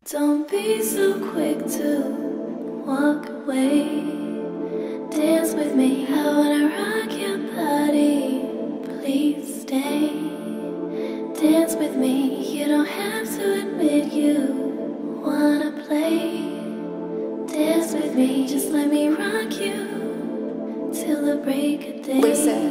Don't be so quick to walk away. Dance with me, I wanna rock your body. Please stay. Dance with me, you don't have to admit you wanna play. Dance with me, just let me rock you till the break of day. Listen.